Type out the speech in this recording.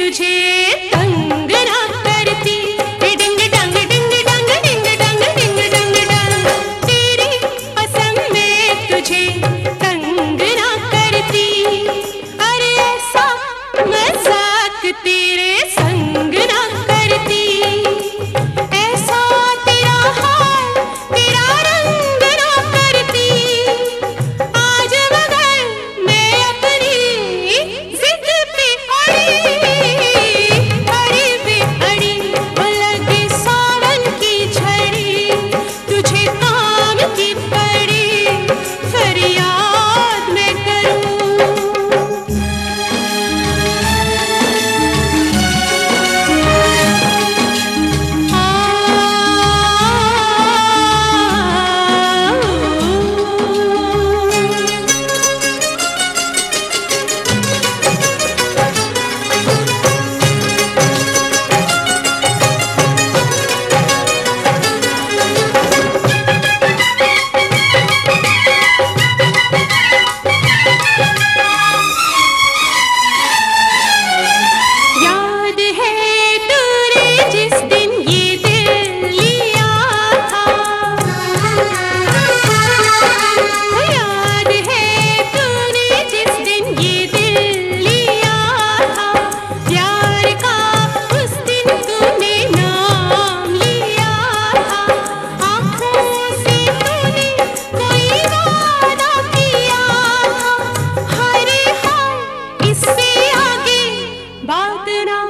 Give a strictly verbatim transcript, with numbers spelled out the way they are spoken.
तुझे तंग ना करती। डिंग डंग डिंग डंग डिंग डंग डिंग डंग डंग, तेरी कसम मैं तुझे तंग ना करती। अरे ऐसा मजाक तेरे संग ना करती। ऐसा तेरा हाल तेरा रंग ना करती। आज मगर मैं अपनी जिद पे अड़ी अड़ी पे अड़ी, वो लगे सावन की झड़ी, तुझे काम की पड़ी फरियाद मैं करूं। याद है तूने जिस दिन ये दिल लिया था, याद है तूने जिस दिन ये दिल लिया था। प्यार का उस दिन तूने नाम लिया था। आँखों से तूने कोई वादा किया था। हाय रे हाय, इससे आगे बात ना